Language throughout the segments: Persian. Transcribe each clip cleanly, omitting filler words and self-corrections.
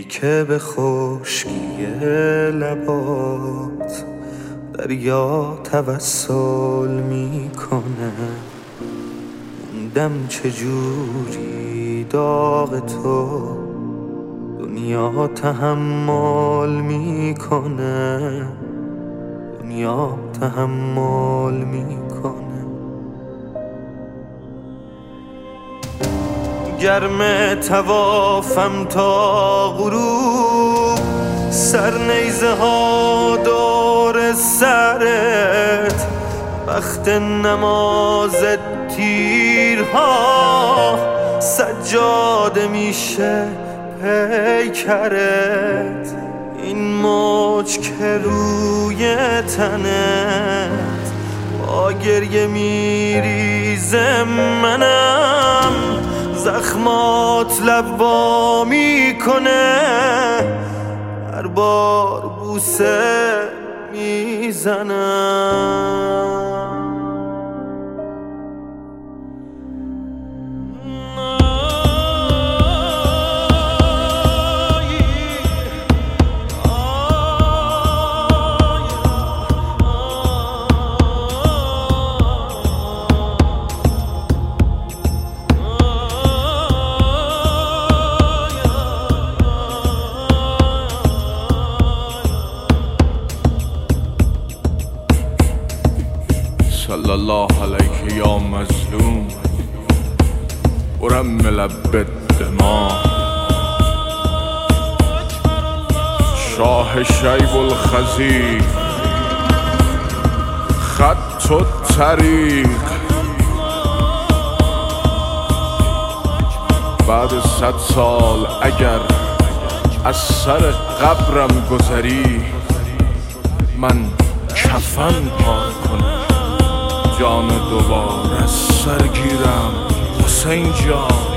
که به خشکی لبات دریا توسل میکنه. موندم چجوری داغ تو دنیا تحمل میکنه، دنیا تحمل میکنه. گرم توافم تا غروب، سر نیزه ها دور سرت، وقت نماز تیرها سجاده میشه پیکرت. این موج که روی تنت با گریه میریزه، منم زخمات لبا میکنه، هر بار بوسه میزنم. صلی الله علیک یا مظلوم ورمل بالدماء. شاه شیب الخزی خط الطریق. بعد 100 سال اگر از سر قبرم گذری، من کفن پاک کنم، جان دوباره سر گیرم حسین جان.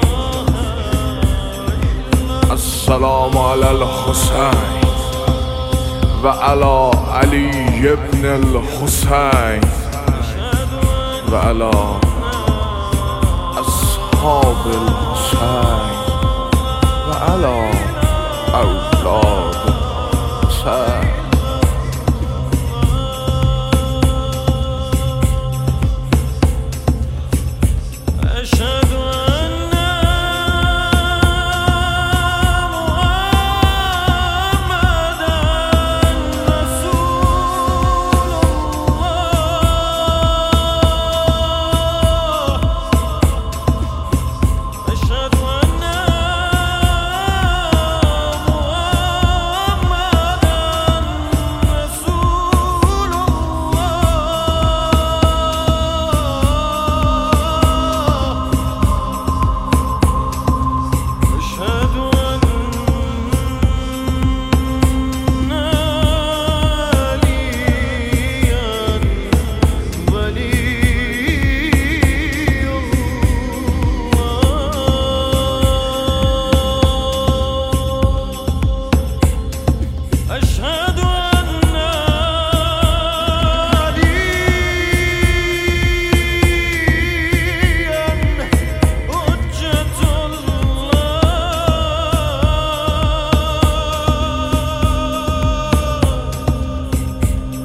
السلام علی الحسین و علی علی ابن الحسین و علی اصحاب الحسین و علی اولاد الحسین.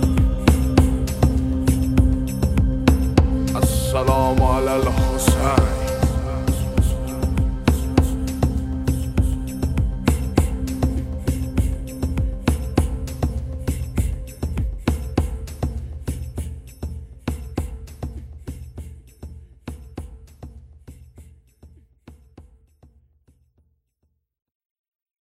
السلام علی الحسین